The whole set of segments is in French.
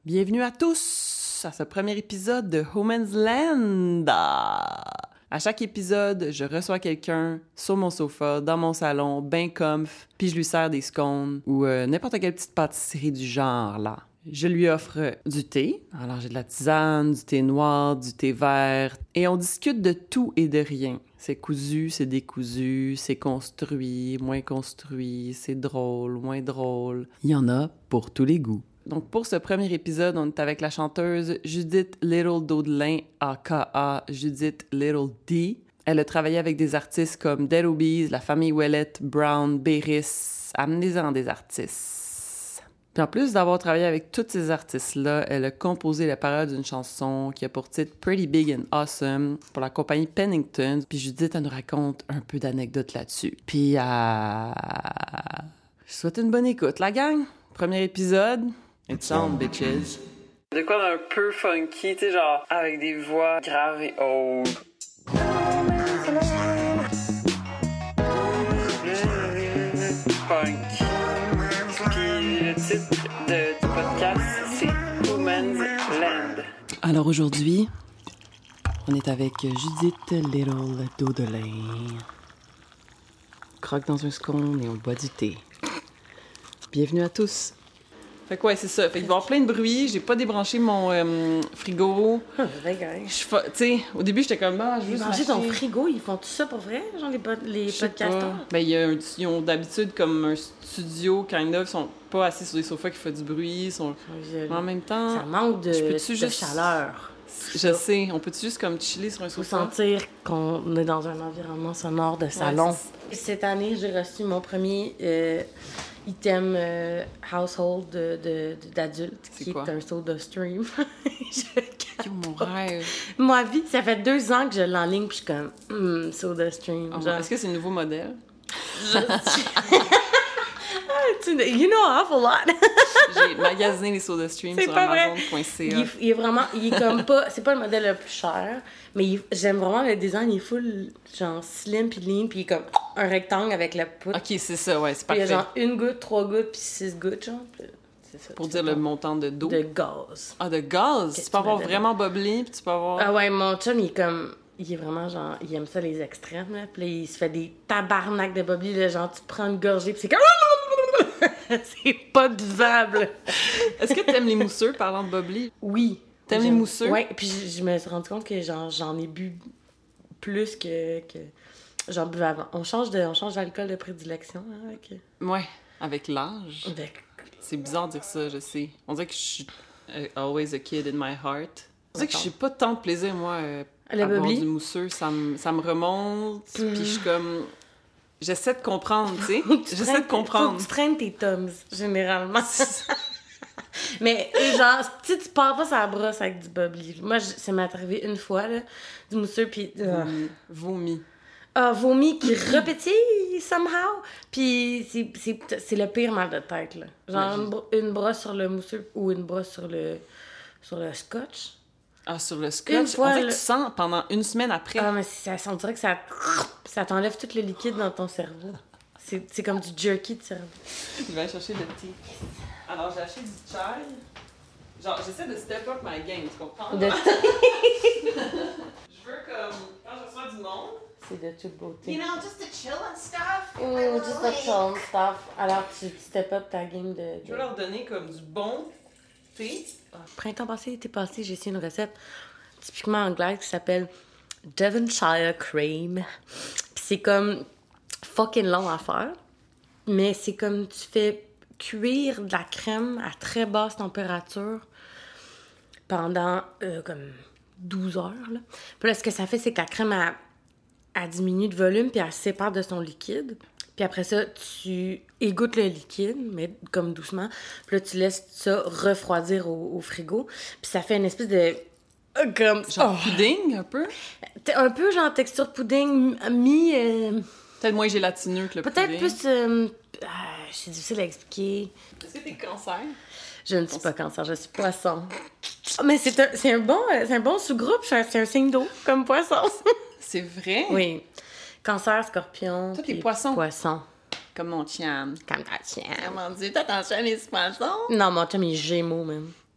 Bienvenue à tous à ce premier épisode de Women's Land. À chaque épisode, je reçois quelqu'un sur mon sofa, dans mon salon, ben comf, puis je lui sers des scones ou n'importe quelle petite pâtisserie du genre, là. Je lui offre du thé. Alors, j'ai de la tisane, du thé noir, du thé vert. Et on discute de tout et de rien. C'est cousu, c'est décousu, c'est construit, moins construit, c'est drôle, moins drôle. Il y en a pour tous les goûts. Donc, pour ce premier épisode, on est avec la chanteuse Judith Little Daudelin, aka Judith Little D. Elle a travaillé avec des artistes comme Dead Obies, La Famille Ouellette, Brown, Béris, amenez-en des artistes. Puis en plus d'avoir travaillé avec tous ces artistes-là, elle a composé les paroles d'une chanson qui a pour titre Pretty Big and Awesome pour la compagnie Pennington. Puis Judith, elle nous raconte un peu d'anecdotes là-dessus. Puis, je souhaite une bonne écoute, la gang. Premier épisode. It's on, bitches. De quoi d'un peu funky, tu sais, genre avec des voix graves et hautes. Funk. Puis le titre du podcast, c'est Women's Land. Alors aujourd'hui, on est avec Judith Little Daudelin. Croque dans un scone et on boit du thé. Bienvenue à tous. Fait que ouais, c'est ça. Fait qu'il va y avoir plein de bruit. J'ai pas débranché mon frigo. Tu sais, au début, j'étais comme, je veux brancher ton frigo, ils font tout ça pour vrai? Genre les podcasters? Ben, ils ont d'habitude comme un studio, kind of. Ils sont pas assis sur des sofas qui font du bruit. Mais en même temps... Ça manque de chaleur. Je sais. On peut-tu juste comme chiller sur un sofa? Faut sentir qu'on est dans un environnement sonore de salon. Ouais, cette année, j'ai reçu mon premier... item household d'adulte qui est un SodaStream. Mon rêve. Moi, vie, ça fait 2 ans que je l'enligne puis je suis comme SodaStream. Oh, est-ce que c'est un nouveau modèle? You know an awful lot. J'ai magasiné les SodaStream sur Amazon.ca. Il est vraiment, il est comme pas, c'est pas le modèle le plus cher, mais j'aime vraiment le design, il est full genre slim puis lean puis il est comme un rectangle avec la poutre. Ok, c'est ça, ouais, c'est parfait. Il y a genre 1 goutte, 3 gouttes puis 6 gouttes, genre. C'est ça. Pour dire le montant de d'eau. De gaz. Ah, de gaz? Tu peux avoir vraiment bubbly puis tu peux avoir... Ah ouais, mon chum, il est vraiment genre, il aime ça les extrêmes, là. Puis là, il se fait des tabarnaks de bubbly, là, genre tu prends une gorgée puis c'est comme... C'est pas buvable. Est-ce que t'aimes les mousseux, parlant de bubbly? Oui. T'aimes les mousseux? Oui, puis je me suis rendu compte que j'en ai bu plus que j'en buvais avant. On change d'alcool de prédilection, hein, avec... Ouais, avec l'âge. C'est bizarre de dire ça, je sais. On dirait que je suis always a kid in my heart. On dirait que je n'ai pas tant de plaisir, moi, à boire du mousseux. Ça me remonte, puis je suis comme... J'essaie de comprendre, tu sais. J'essaie de comprendre. Faut que tu traînes tes Tums, généralement. Mais genre, tu pars pas sur la brosse avec du bubbly. Moi, ça m'est arrivé une fois, là, du mousseux, puis... Vomi. Vomi qui repétille, somehow. Puis c'est le pire mal de tête, là. Genre, une brosse sur le mousseux ou une brosse sur le scotch. Ah, sur le scotch? On dirait que tu sens pendant 1 semaine après. Ah, mais on dirait que ça t'enlève tout le liquide dans ton cerveau. C'est comme du jerky de cerveau. Je vais aller chercher le thé. Alors, j'ai acheté du chai. Genre, j'essaie de step up my game, tu comprends? Je veux comme, quand je reçois du monde... C'est de toute beauté. You know, just to chill and stuff. Just to chill and stuff. Alors, tu step up ta game de... Je veux leur donner comme du bon thé. Printemps passé, été passé, j'ai essayé une recette typiquement anglaise qui s'appelle Devonshire Cream. Puis c'est comme fucking long à faire, mais c'est comme tu fais cuire de la crème à très basse température pendant comme 12 heures. Là. Puis là, ce que ça fait, c'est que la crème elle diminue de volume puis elle se sépare de son liquide. Puis après ça, tu égouttes le liquide, mais comme doucement. Puis là, tu laisses ça refroidir au frigo. Puis ça fait une espèce de... comme... Genre pudding, un peu? Un peu genre texture pudding Peut-être moins gélatineux que le pudding. Peut-être plus... c'est difficile à expliquer. Est-ce que t'es cancer? Je ne suis pas cancer, je suis poisson. Mais c'est un bon sous-groupe, c'est un signe d'eau, comme poisson. C'est vrai? Oui. Cancer, scorpion. Toi, t'es poisson. Poisson. Comme mon chien. Comme ta tienne. Comment dire, t'as ton chien et ce poisson? Non, mon chum, il est gémeaux, même.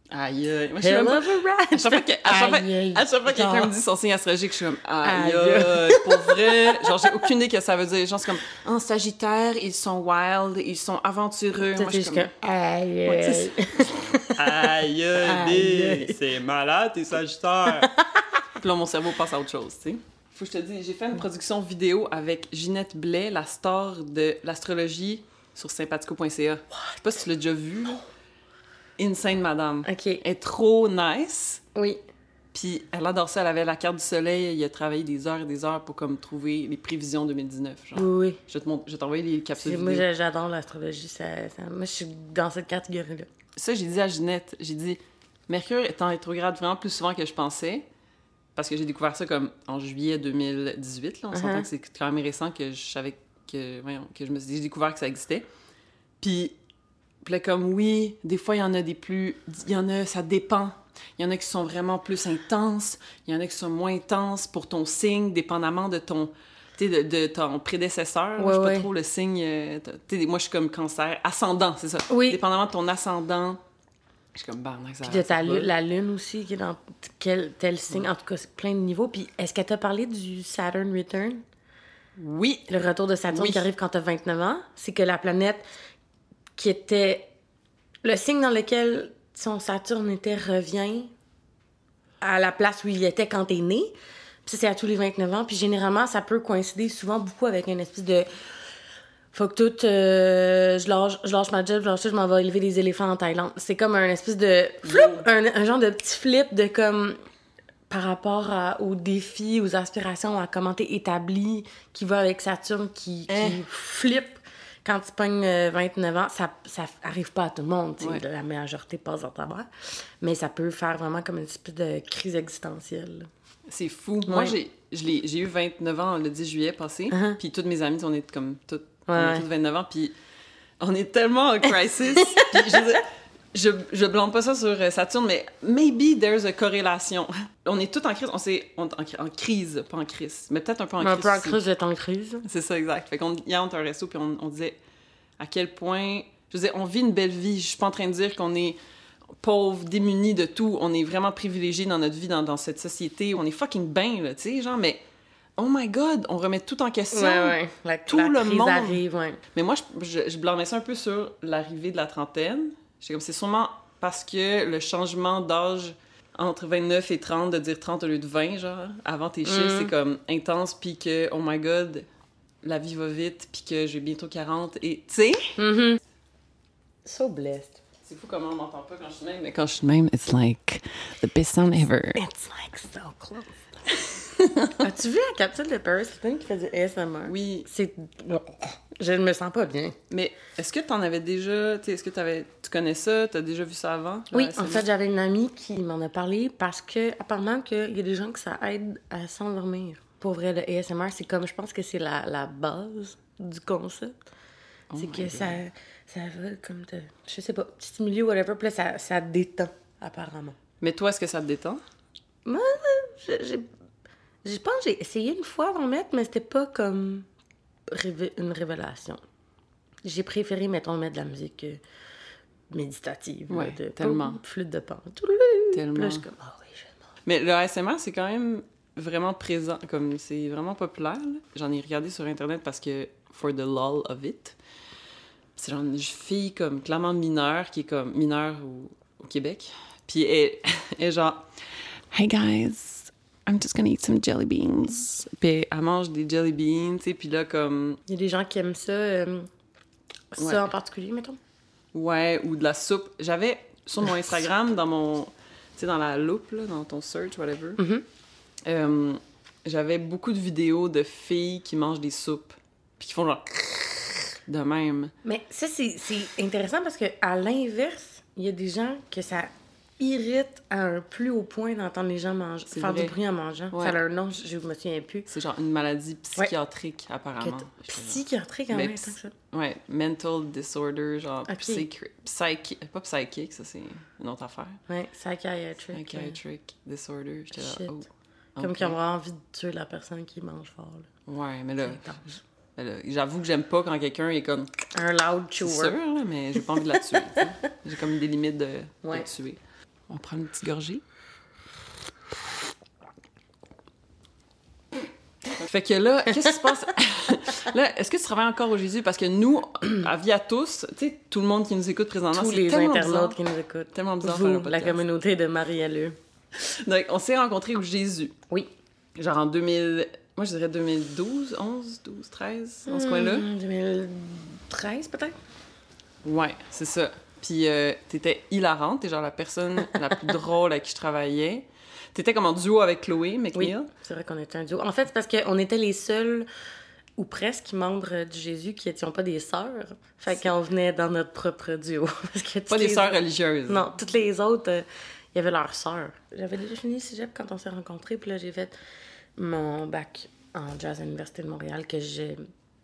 Aïe, aïe. Moi, je suis même Hell pas... of a rat! À chaque fois que quelqu'un me dit son signe astrologique, je suis comme, aïe, aïe, pour vrai. Genre, j'ai aucune idée que ça veut dire. Genre, c'est comme, en Sagittaire, ils sont wild, ils sont aventureux. Moi, je suis comme, aïe, Ouais, aïe. aïe, Aïe. aïe, c'est malade, t'es Sagittaire. Puis là, mon cerveau passe à autre chose, tu sais. Faut que je te dise, j'ai fait une production vidéo avec Ginette Blais, la star de l'astrologie, sur sympathico.ca. Je sais pas si tu l'as déjà vue. Insane, madame. OK. Elle est trop nice. Oui. Puis elle adore ça. Elle avait la carte du soleil. Il a travaillé des heures et des heures pour comme trouver les prévisions 2019. Genre. Oui. Je vais t'envoyer les capsules Moi, vidéo. j'adore l'astrologie. Moi, je suis dans cette catégorie-là. Ça, j'ai dit à Ginette, j'ai dit, Mercure est en rétrograde vraiment plus souvent que je pensais. Parce que j'ai découvert ça comme en juillet 2018. Là. On s'entend que c'est quand même récent que je savais que... Voyons, que je me suis dit, j'ai découvert que ça existait. Puis là, comme, oui, des fois, il y en a des plus... Il y en a, ça dépend. Il y en a qui sont vraiment plus intenses. Il y en a qui sont moins intenses pour ton signe, dépendamment de ton... Tu sais, de ton prédécesseur. Ouais, Je sais pas ouais. trop le signe... tu sais, moi, je suis comme cancer. Ascendant, c'est ça. Oui. Dépendamment de ton ascendant. Je suis comme, bah, non, ça... Puis de ça va. la lune aussi, qui est dans tel signe. En tout cas, c'est plein de niveaux. Puis est-ce qu'elle t'a parlé du Saturn Return? Oui. Le retour de Saturne Oui. qui arrive quand t'as 29 ans. C'est que la planète qui était... Le signe dans lequel son Saturne était revient à la place où il était quand t'es né. Puis ça, c'est à tous les 29 ans. Puis généralement, ça peut coïncider souvent beaucoup avec une espèce de... Faut que tout... je lâche ma job, je m'en vais élever des éléphants en Thaïlande. C'est comme un espèce de... Flip! Un genre de petit flip de comme... Par rapport aux défis, aux aspirations, à comment t'es établi, qui va avec Saturne, qui flippe quand tu pognes 29 ans. Ça arrive pas à tout le monde, tu sais. Ouais. La majorité passe dans ta mère. Mais ça peut faire vraiment comme une espèce de crise existentielle. C'est fou. Moi, Ouais. j'ai eu 29 ans le 10 juillet passé, puis toutes mes amies, on est comme toutes, on Ouais. est toutes 29 ans, puis on est tellement en crisis. Puis je veux dire, je blâme pas ça sur Saturne, mais maybe there's a corrélation. On est toutes en crise, en crise, pas en crise, mais peut-être un peu en crise. Un peu en aussi. crise d'être en crise. C'est ça, exact. Fait qu'on hier, on était à un resto, puis on disait à quel point... Je veux dire, on vit une belle vie. Je suis pas en train de dire qu'on est pauvre, démunis de tout. On est vraiment privilégiés dans notre vie, dans cette société. On est fucking bien, là, tu sais, genre, mais... Oh my God, on remet tout en question. Ouais. Tout la le crise monde. arrive, ouais. Mais moi, je blâmais ça un peu sur l'arrivée de la trentaine. J'étais comme, c'est sûrement parce que le changement d'âge entre 29 et 30, de dire 30 au lieu de 20, genre, avant tes chiffres, c'est comme intense, puis que, oh my God, la vie va vite, puis que j'ai bientôt 40, et, tu sais... So blessed. C'est fou comment on m'entend pas quand je suis de même, mais quand je suis de même, it's like the best sound ever. It's like so close. As-tu vu la capsule de Paris Hilton qui fait du ASMR? Oui, C'est... Je ne me sens pas bien. mais est-ce que t'en avais déjà... Tu sais, est-ce que tu connais ça? T'as déjà vu ça avant? Oui, Ouais, en c'est fait, j'avais une amie qui m'en a parlé parce que apparemment qu'il y a des gens que ça aide à s'endormir. Pour vrai, le ASMR, c'est comme... Je pense que c'est la base du concept. Oh c'est my que God. ça va comme te... Je sais pas, stimuler ou whatever, puis là, ça détend, apparemment. Mais toi, est-ce que ça te détend? Moi, je pense que j'ai essayé une fois d'en mettre, mais c'était pas comme une révélation. J'ai préféré, mettons, mettre de la musique méditative. Ouais, là, de tellement. Flûte de pan. Tellement. Puis là, je suis comme, ah oui, je vais Mais le ASMR, c'est quand même vraiment présent, comme c'est vraiment populaire. Là. J'en ai regardé sur Internet parce que, for the lol of it, c'est genre une fille comme clairement mineure, qui est comme mineure au Québec. Puis elle est genre, hey guys, I'm just gonna eat some jelly beans. Puis elle mange des jelly beans, tu sais, puis là comme, Il y a des gens qui aiment ça, ça Ouais. en particulier, mettons. ouais, ou de la soupe. J'avais sur mon Instagram, dans mon, tu sais, dans la loupe, là, dans ton search, whatever, j'avais beaucoup de vidéos de filles qui mangent des soupes, puis qui font genre de même. Mais ça, c'est intéressant parce que à l'inverse, il y a des gens que ça irrite à un plus haut point d'entendre les gens manger, C'est faire vrai. du bruit en mangeant. Ouais. Ça a un nom, je me souviens plus. C'est genre une maladie psychiatrique, Que apparemment. psychiatrique en Mais même temps que ça. Ouais, mental disorder, genre Ok. pas psychique, ça c'est une autre affaire. Ouais, psychiatric. Psychiatric disorder, j'étais là, Shit. oh. Comme ok. qui ont vraiment envie de tuer la personne qui mange fort. Là. Ouais, mais là, C'est intense. j'avoue que j'aime pas quand quelqu'un est comme... Un loud C'est chewer. sûr, là, mais j'ai pas envie de la tuer, tu sais. J'ai comme des limites de Ouais. tuer. On prend une petite gorgée. Fait que là, qu'est-ce qui se passe? Là, est-ce que tu travailles encore au Jésus? Parce que nous, à Vie à tous, tu sais, tout le monde qui nous écoute présentement, Tous c'est les tellement internautes bizarre. qui nous écoutent. Tellement bizarre de faire un Vous, la podcast. communauté de Marie-Hélène. Donc, on s'est rencontrés au Jésus. Oui. Genre en 2000... Moi, je dirais 2012, 11, 12, 13, dans ce coin-là. 2013, peut-être? Ouais, c'est ça. Puis t'étais hilarante, t'es genre la personne la plus drôle avec qui je travaillais. T'étais comme en duo avec Chloé McNeil. Oui, c'est vrai qu'on était un duo. En fait, c'est parce qu'on était les seuls, ou presque, membres du Jésus qui n'étions pas des sœurs. Fait qu'on venait dans notre propre duo. Parce que Pas des sœurs religieuses. Non, toutes les autres, il y avait leurs sœurs. J'avais déjà fini cégep quand on s'est rencontrés, puis là, j'ai fait mon bac en jazz à l'Université de Montréal que j'ai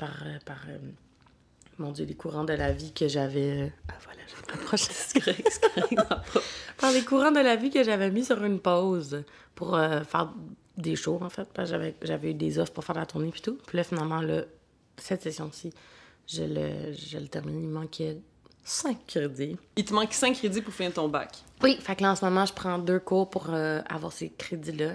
mon Dieu, les courants de la vie que j'avais... Ah voilà, je me rapproche. C'est correct. Par les courants de la vie que j'avais mis sur une pause pour faire des shows, en fait. Parce que j'avais eu des offres pour faire la tournée puis tout. Puis là, finalement, là, cette session-ci, je le termine. Il manquait 5 crédits. Il te manque 5 crédits pour finir ton bac. Oui, fait que là, en ce moment, je prends 2 cours pour avoir ces crédits-là.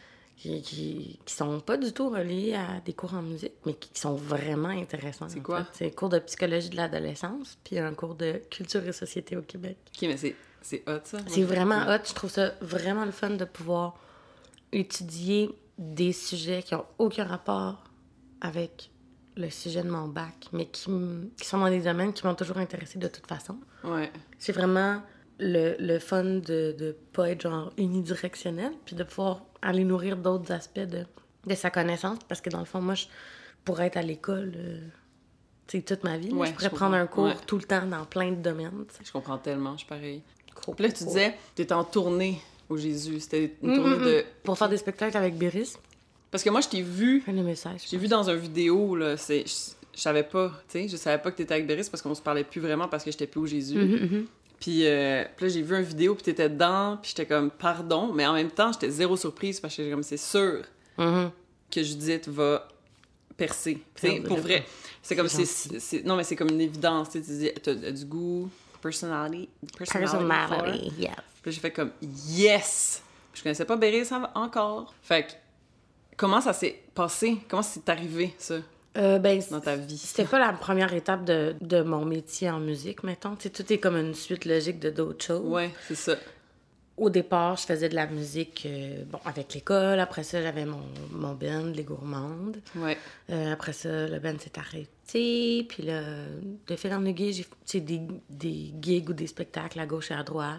Qui sont pas du tout reliés à des cours en musique, mais qui sont vraiment intéressants. C'est quoi? C'est un cours de psychologie de l'adolescence, puis un cours de culture et société au Québec. OK, mais c'est hot, ça. C'est vraiment hot. Je trouve ça vraiment le fun de pouvoir étudier des sujets qui ont aucun rapport avec le sujet de mon bac, mais qui sont dans des domaines qui m'ont toujours intéressée de toute façon. Ouais. C'est vraiment le fun de pas être genre unidirectionnel, puis de pouvoir aller nourrir d'autres aspects de sa connaissance, parce que dans le fond, moi, je pourrais être à l'école toute ma vie. Ouais, je pourrais je prendre un comprends. cours tout le temps dans plein de domaines. Je comprends tellement, je suis pareil. Cool. Puis là, tu disais, t'étais en tournée au Jésus. C'était une tournée de... Pour faire des spectacles avec Béris. Parce que moi, je t'ai vu... Fin de message. J'ai vu dans une vidéo, là, je savais pas, tu sais, je savais pas que t'étais avec Béris parce qu'on se parlait plus vraiment parce que j'étais plus au Jésus. Puis là, j'ai vu une vidéo, puis t'étais dedans, puis j'étais comme, pardon, mais en même temps, j'étais zéro surprise parce que j'étais comme, c'est sûr que Judith va percer. Tu sais, pour vrai. C'est comme, non, mais c'est comme une évidence, tu sais, tu dis, t'as du goût, personality for it. Yes. Puis j'ai fait comme, yes! Puis je connaissais pas Béris encore. Fait que, comment ça s'est passé? Comment c'est arrivé, ça? Dans ta vie. C'était pas la première étape de mon métier en musique, mettons. T'sais, tout est comme une suite logique de d'autres choses. Ouais, c'est ça. Au départ, je faisais de la musique avec l'école. Après ça, j'avais mon band, Les Gourmandes. Ouais. Après ça, le band s'est arrêté. Puis là, de fil en aiguille, j'ai fait des gigs ou des spectacles à gauche et à droite.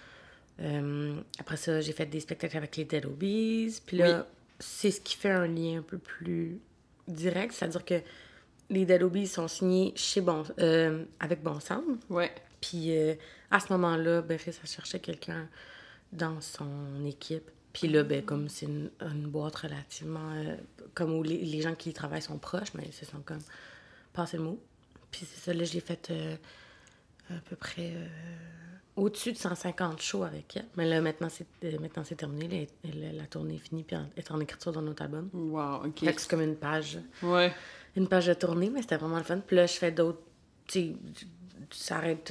Après ça, j'ai fait des spectacles avec les Dead Obies. Puis là, c'est ce qui fait un lien un peu plus direct. C'est-à-dire que les Dead Obies sont signés avec Bon Sound. Ouais. Puis à ce moment-là, Béris, ça cherchait quelqu'un dans son équipe. Puis là, comme c'est une boîte relativement... comme où les gens qui y travaillent sont proches, mais ils se sont comme passé le mot. Puis c'est ça, là, j'ai fait à peu près au-dessus de 150 shows avec elle. Mais là, maintenant, c'est terminé. La tournée est finie, puis elle est en écriture dans notre album. Wow, OK. Fait que c'est comme une page de tournée, mais c'était vraiment le fun. Puis là, je fais d'autres... Tu sais, ça arrête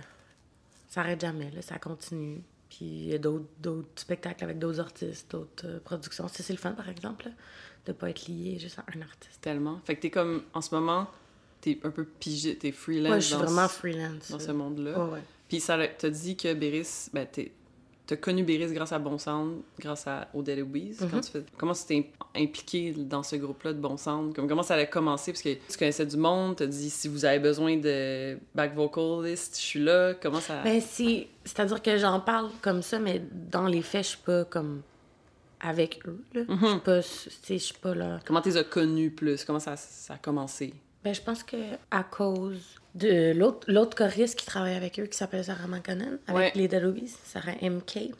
jamais, là, ça continue. Puis il y a d'autres spectacles avec d'autres artistes, d'autres productions. C'est le fun, par exemple, là, de pas être lié juste à un artiste. Tellement. Fait que t'es comme, en ce moment, t'es un peu pigé, t'es freelance. Ouais, je suis vraiment freelance. Dans ce monde-là. Ouais. Puis t'as dit que Béris, t'as connu Béris grâce à Bon Sound, grâce aux Dead Obies. Comment tu t'es impliqué dans ce groupe-là de Bon Sound? Comment ça a commencé? Parce que tu connaissais du monde, t'as dit si vous avez besoin de back vocalist, je suis là. Comment ça... C'est-à-dire que j'en parle comme ça, mais dans les faits, je suis pas comme avec eux, là. Je suis pas là. Comment t'es connus plus? Comment ça a commencé? Je pense que à cause de l'autre choriste qui travaille avec eux, qui s'appelle Sarah McConnell, avec les Dead Obies, Sarah M.K.,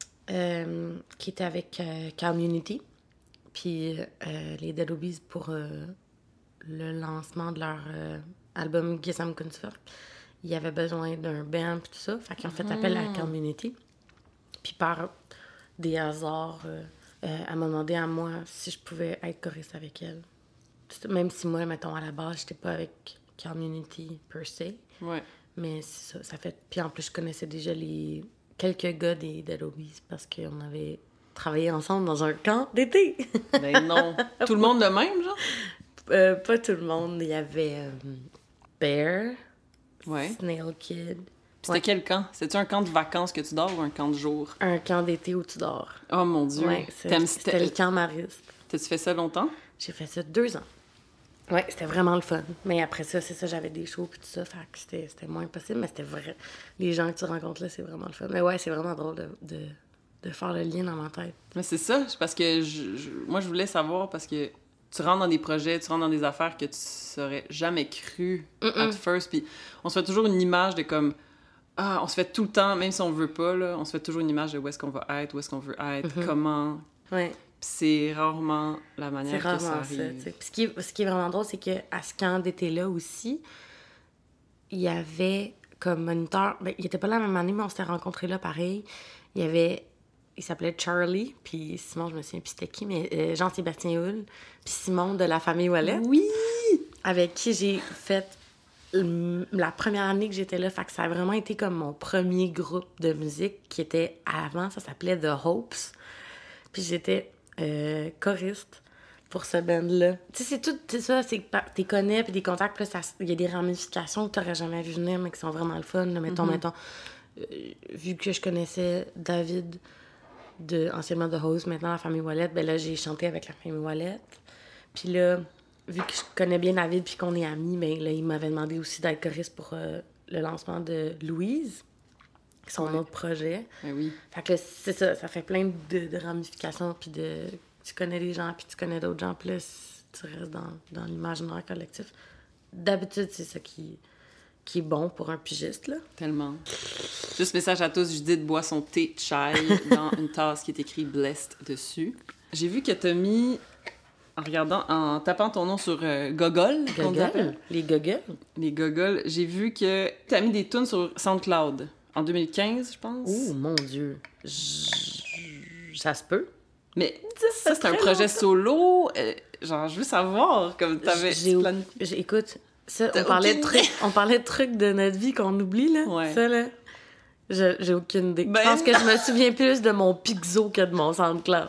qui était avec Community. Puis les Dead Obies, pour le lancement de leur album Gesam Kunstwerk, ils avaient besoin d'un band et tout ça. Fait qu'ils ont fait appel à Community. Puis par des hasards, elle m'a demandé à moi si je pouvais être choriste avec elle. Même si moi, mettons, à la base, j'étais pas avec Community per se. Ouais. Mais c'est ça fait... Puis en plus, je connaissais déjà les quelques gars des Dead Obies parce qu'on avait travaillé ensemble dans un camp d'été. Ben non. Tout le monde le même, genre? Pas tout le monde. Il y avait Bear, Ouais. Snail Kid. C'était Ouais. quel camp? C'était-tu un camp de vacances que tu dors ou un camp de jour? Un camp d'été où tu dors. Oh mon Dieu. Ouais, c'était le camp Mariste. T'as-tu fait ça longtemps? J'ai fait ça 2 ans. Ouais, c'était vraiment le fun. Mais après ça, c'est ça, j'avais des shows et tout ça, fait que c'était moins possible, mais c'était vrai. Les gens que tu rencontres là, c'est vraiment le fun. Mais ouais, c'est vraiment drôle de faire le lien dans ma tête. Mais c'est ça, parce que moi, je voulais savoir, parce que tu rentres dans des projets, tu rentres dans des affaires que tu saurais jamais cru at first, puis on se fait toujours une image de comme... Ah, on se fait tout le temps, même si on veut pas, là, on se fait toujours une image de où est-ce qu'on va être, où est-ce qu'on veut être, comment... Ouais, Puis c'est rarement la c'est manière que rarement ça ça, arrive. tu sais. Puis ce qui est vraiment drôle, c'est qu'à ce camp d'été-là aussi, il y avait comme moniteur... Ben, il était pas là la même année, mais on s'était rencontrés là pareil. Il s'appelait Charlie, puis Simon, je me souviens plus c'était qui, mais Jean-Sébastien Hull, puis Simon de la famille Wallet, Oui! avec qui j'ai fait la première année que j'étais là. Fait que ça a vraiment été comme mon premier groupe de musique qui était avant, ça s'appelait The Hopes. Puis j'étais choriste pour ce band-là. Tu sais, c'est tout, c'est ça, c'est que t'es connais, puis des contacts, puis là, il y a des ramifications que t'aurais jamais vu venir, mais qui sont vraiment le fun. Là. Mettons, vu que je connaissais David, anciennement The Host, maintenant la famille Wallet, ben là, j'ai chanté avec la famille Wallet. Puis là, vu que je connais bien David puis qu'on est amis, ben là, il m'avait demandé aussi d'être choriste pour le lancement de Louise, son autre projet. Ben oui. Fait que là, c'est ça, ça fait plein de ramifications, puis tu connais des gens, puis tu connais d'autres gens, puis là, tu restes dans l'imaginaire collectif. D'habitude, c'est ça qui est bon pour un pigiste, là. Tellement. Juste message à tous, Judith boit son thé chai dans une tasse qui est écrit « Blessed » dessus. J'ai vu que t'as mis, en tapant ton nom sur Gogol, qu'on appelle. Les Gogol. Les Gogol, j'ai vu que t'as mis des tunes sur SoundCloud en 2015, je pense. Oh, mon Dieu. Ça se peut. Mais ça, c'est un projet solo. Genre, je veux savoir, comme t'avais... Écoute, ça, T'as on parlait aucune de trucs de notre vie qu'on oublie, là. Ouais. Ça, là, j'ai aucune idée. Ben Je pense que je me souviens plus de mon Pixo que de mon SoundCloud.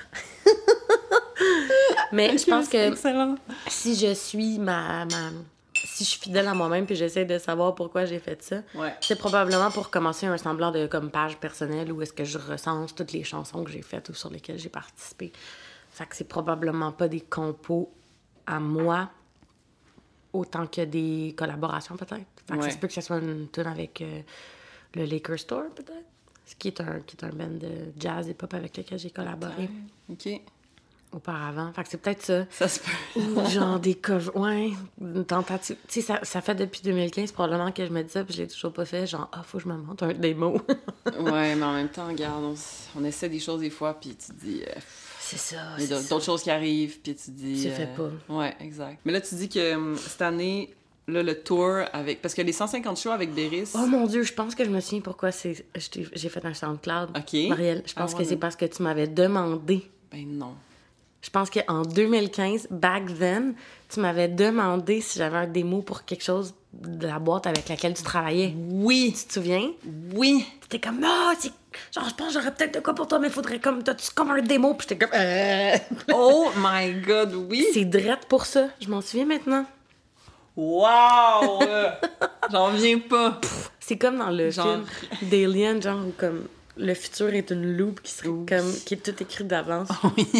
Mais je pense que Excellent. si je suis si je suis fidèle à moi-même puis j'essaie de savoir pourquoi j'ai fait ça, Ouais. c'est probablement pour commencer un semblant de comme page personnelle où est-ce que je recense toutes les chansons que j'ai faites ou sur lesquelles j'ai participé. Fait que c'est probablement pas des compos à moi autant que des collaborations peut-être. Fait que Ouais. ça se peut que ce soit une tune avec le Liquor Store peut-être. Ce qui est un band de jazz et pop avec lequel j'ai collaboré OK. auparavant. Fait que c'est peut-être ça. Ça se peut. Ou genre des covers. Ouais, une tentative. Tu sais, ça fait depuis 2015 probablement que je me dis ça, puis je l'ai toujours pas fait. Genre, faut que je me monte un démo. Ouais, mais en même temps, regarde, on essaie des choses des fois, puis tu te dis... C'est ça. il y a d'autres choses qui arrivent, puis tu te dis... Tu fais pas. Ouais, exact. Mais là, tu dis que cette année, là, le tour avec... Parce que les 150 shows avec Béris... Oh mon Dieu, je pense que je me souviens pourquoi j'ai fait un SoundCloud. OK. Marielle, je pense que c'est parce que tu m'avais demandé. Ben non. Je pense qu'en 2015, back then, tu m'avais demandé si j'avais un démo pour quelque chose de la boîte avec laquelle tu travaillais. Oui! Tu te souviens? Oui! T'étais comme, non, c'est... Genre, je pense que j'aurais peut-être de quoi pour toi, mais faudrait comme... T'as-tu comme un démo? Puis j'étais comme, Oh my God, oui! C'est drette pour ça. Je m'en souviens maintenant. Wow! J'en viens pas. C'est comme dans le Genre- film d'Alien, genre, où comme le futur est une loupe qui serait comme... qui est tout écrit d'avance. Oui.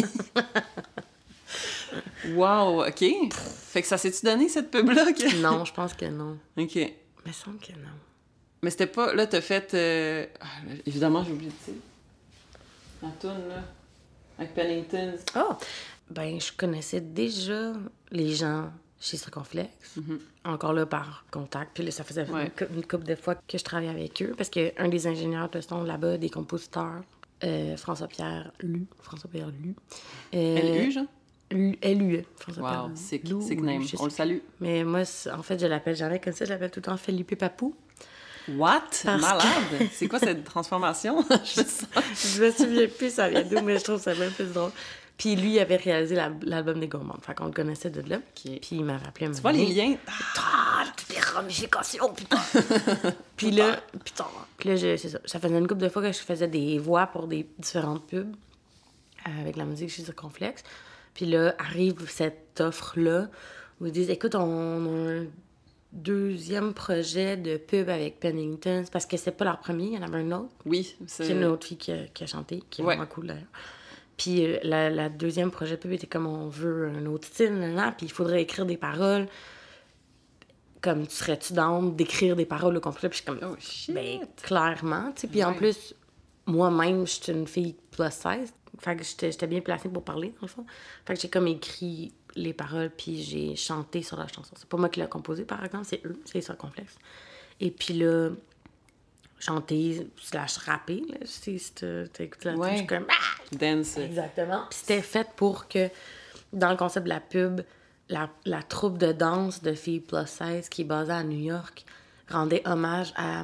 Wow, OK. Fait que ça s'est-tu donné, cette pub-là? que- Non, je pense que non. OK. Mais il semble que non. Mais c'était pas... Là, t'as fait... évidemment, j'ai oublié de dire. La toune, là. Avec Pennington. Oh! Ben, je connaissais déjà les gens chez Circonflex. Encore là, par contact. Puis là, ça faisait Ouais. une couple de fois que je travaillais avec eux. Parce qu'un des ingénieurs de son là-bas, des compositeurs, François-Pierre Lu. LU, genre? LUE. François-Pierre Wow, Lu. sick Lou, name. je sais On le plus. salue. Mais moi, en fait, je l'appelle jamais comme ça. Je l'appelle tout le temps Felipe Papou. What? Parce Malade! C'est quoi cette transformation? Je sens. Je me souviens plus ça vient d'où, mais je trouve ça même plus drôle. Puis lui, il avait réalisé l'album des Gourmands. Fait qu'on le connaissait de là. OK. Puis il m'avait appelé un Tu vois les liens? Ah, toutes les ramification, putain. Puis là, c'est ça. Ça faisait une couple de fois que je faisais des voix pour des différentes pubs avec la musique chez Circonflexe. Puis là, arrive cette offre-là où ils disent, écoute, on a un deuxième projet de pub avec Pennington. C'est parce que c'est pas leur premier, il y en avait un autre. Oui, c'est... Il y a une autre fille qui a chanté, qui est vraiment cool d'ailleurs. Puis la deuxième projet de pub était comme, on veut un autre style, puis il faudrait écrire des paroles. Comme, tu serais-tu down d'écrire des paroles au complet? Puis je suis comme, oh shit! Ben, clairement, tu sais. Puis en plus, moi-même, je suis une fille plus 16. Fait que j'étais bien placée pour parler, dans le fond. Fait que j'ai comme écrit les paroles, puis j'ai chanté sur la chanson. C'est pas moi qui l'ai composée, par exemple, c'est eux, c'est Circonflexe. Et puis là, chanter / rapper, là, si t'as écouté la je suis comme... Ah! Dance. Exactement. Puis c'était fait pour que, dans le concept de la pub, la troupe de danse de filles plus 16 qui est basée à New York rendait hommage à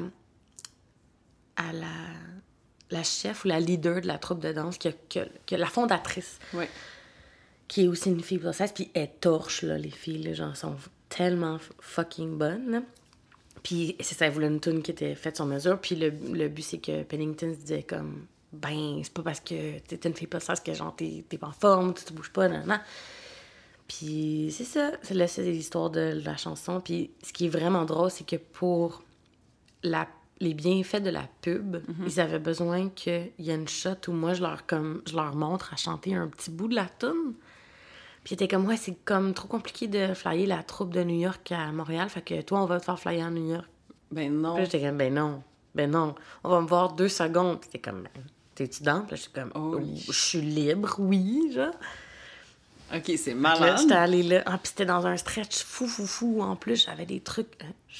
la chef ou la leader de la troupe de danse, que la fondatrice, qui est aussi une fille plus 16, puis elle torche, là, les filles, là, genre, sont tellement fucking bonnes, là. Puis c'est ça, elle voulait une tune qui était faite sur mesure, puis le but, c'est que Pennington se disait comme, ben, c'est pas parce que t'es une fille plus 16 que, genre, t'es pas en forme, tu te bouges pas, non. Puis c'est ça, c'est l'histoire de la chanson. Puis ce qui est vraiment drôle, c'est que pour les bienfaits de la pub, ils avaient besoin qu'il y ait une shot où moi, je leur montre à chanter un petit bout de la tune. Puis ils étaient comme, ouais, c'est comme trop compliqué de flyer la troupe de New York à Montréal, fait que toi, on va te faire flyer à New York. Ben non. Puis j'étais comme, ben non, on va me voir 2 secondes. Puis t'es comme, ben, t'es-tu dans? Puis là, je suis comme, je suis libre, oui, genre. OK, c'est malade. Là, j'étais allée là. Ah, puis c'était dans un stretch fou. En plus, j'avais des trucs...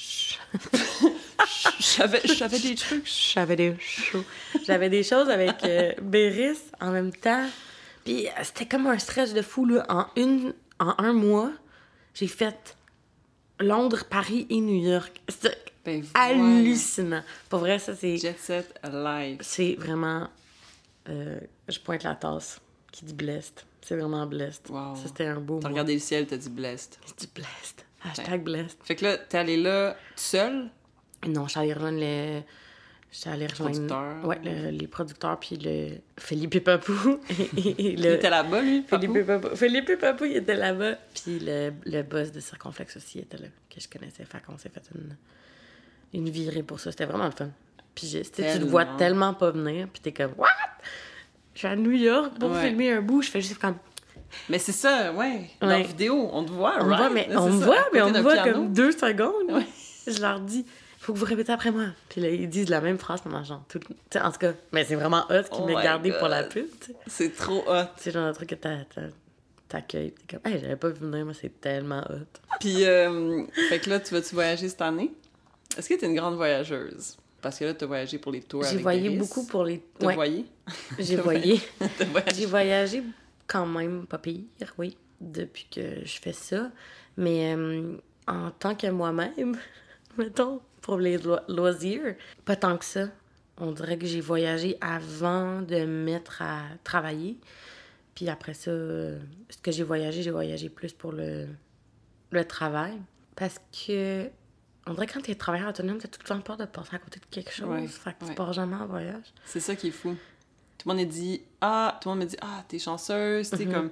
J'avais des trucs. J'avais des choses. J'avais des choses avec Béris en même temps. Puis c'était comme un stretch de fou, là. En un mois, j'ai fait Londres, Paris et New York. C'était hallucinant. Pour vrai, ça, c'est... Jet Set Live. C'est vraiment... je pointe la tasse qui dit blessed. C'est vraiment blessed. Wow. Ça, c'était un beau T'as mot. regardé le ciel, t'as dit blessed. J'ai dit blessed. # blessed. Fait que là, t'es allée là toute seule? Non, j'allais rejoindre les producteurs. Ouais, les producteurs, puis le Philippe Papou. Il était là-bas, lui, Philippe Papou, il était là-bas. Puis le boss de Circonflexe aussi était là, que je connaissais. Fait qu'on s'est fait une virée pour ça. C'était vraiment le fun. Puis tu le vois tellement pas venir, puis t'es comme, what? Je suis à New York pour filmer un bout. Je fais juste comme... Mais c'est ça, dans la vidéo, on te voit, on me voit comme 2 secondes. Ouais. Je leur dis, faut que vous répétez après moi. Puis là, ils disent la même phrase pendant genre tout... En tout cas, mais c'est vraiment hot qui m'ait gardé pour la pub. T'sais. C'est trop hot. C'est genre un truc que t'accueilles. T'es comme, hey, j'avais pas vu venir, moi, c'est tellement hot. Puis, fait que là, tu vas-tu voyager cette année? Est-ce que t'es une grande voyageuse? Parce que là, t'as voyagé pour les tours avec J'ai voyagé Béris. beaucoup pour les... T'as voyagé? J'ai voyagé. J'ai voyagé quand même pas pire, oui, depuis que je fais ça. Mais en tant que moi-même, mettons, pour les loisirs, pas tant que ça. On dirait que j'ai voyagé avant de me mettre à travailler. Puis après ça, ce que j'ai voyagé plus pour le travail. Parce que... On dirait que quand t'es travailleur autonome, t'as tout le temps peur de passer à côté de quelque chose. Fait que tu pars jamais en voyage. C'est ça qui est fou. Tout le monde me dit, t'es chanceuse, tu sais, comme,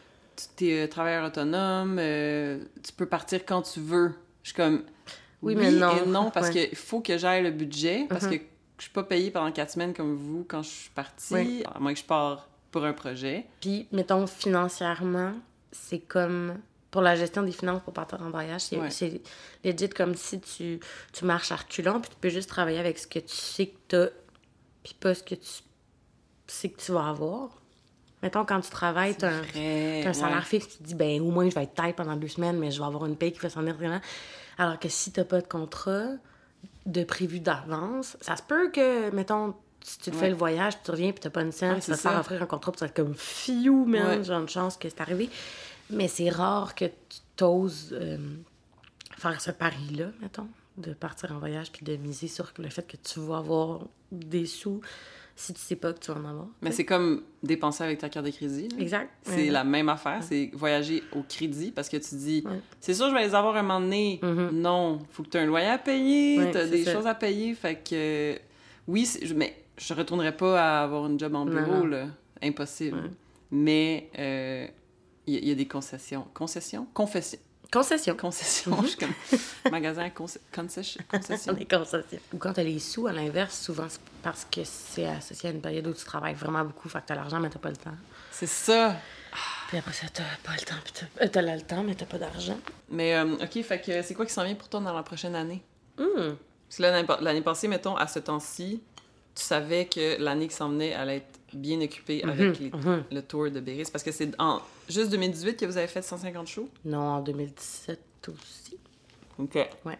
t'es travailleur autonome, tu peux partir quand tu veux. Je suis comme, oui mais non. Et non, parce qu'il faut que j'aille le budget, parce que je suis pas payée pendant 4 semaines comme vous quand je suis partie, à moins que je pars pour un projet. Puis, mettons, financièrement, c'est comme... Pour la gestion des finances pour partir en voyage, c'est legit comme si tu marches à reculons, puis tu peux juste travailler avec ce que tu sais que t'as, puis pas ce que tu sais que tu vas avoir. Mettons, quand tu travailles, t'as un salaire fixe, tu te dis, ben au moins, je vais être tête pendant 2 semaines, mais je vais avoir une paye qui va s'en venir vraiment. Alors que si t'as pas de contrat de prévu d'avance, ça se peut que, mettons, si tu te fais le voyage, puis tu reviens, puis t'as pas une scène, tu vas te faire offrir un contrat, puis tu vas être comme fiou, man, genre une chance que c'est arrivé. Mais c'est rare que tu t'oses faire ce pari-là, mettons, de partir en voyage puis de miser sur le fait que tu vas avoir des sous si tu sais pas que tu vas en avoir. Mais c'est comme dépenser avec ta carte de crédit. Là. Exact. C'est la même affaire, c'est voyager au crédit parce que tu dis, Ouais. c'est sûr, je vais les avoir un moment donné. Non, faut que tu aies un loyer à payer, Ouais, tu as c'est des ça. choses à payer. Fait que, oui, mais je retournerais pas à avoir une job en bureau, Non. là. Impossible. Ouais. Mais il y a des concessions. Concessions? Confessions. Concession. Concessions. Je suis comme magasin concession. Les concessions. Ou quand t'as les sous, à l'inverse, souvent, c'est parce que c'est associé à une période où tu travailles vraiment beaucoup, fait que t'as l'argent, mais t'as pas le temps. C'est ça. Puis après ça, t'as pas le temps, puis t'as le temps, mais t'as pas d'argent. Mais, OK, fait que c'est quoi qui s'en vient pour toi dans la prochaine année? Hum. Parce que là, l'année passée, mettons, à ce temps-ci, tu savais que l'année qui s'en venait allait être bien occupée avec le tour de Béris. Parce que c'est en juste 2018 que vous avez fait 150 shows? Non, en 2017 aussi. OK. Ouais.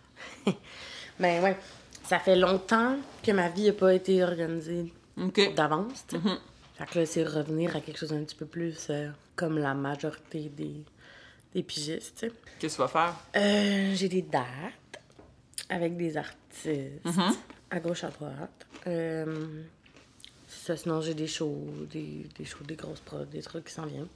Ben ouais, ça fait longtemps que ma vie n'a pas été organisée OK. d'avance, tu sais. Fait que là, c'est revenir à quelque chose d'un petit peu plus comme la majorité des pigistes, tu sais. Qu'est-ce que tu vas faire? J'ai des dates avec des artistes à gauche, à droite. C'est ça, sinon j'ai des shows, des shows, des grosses prods, des trucs qui s'en viennent.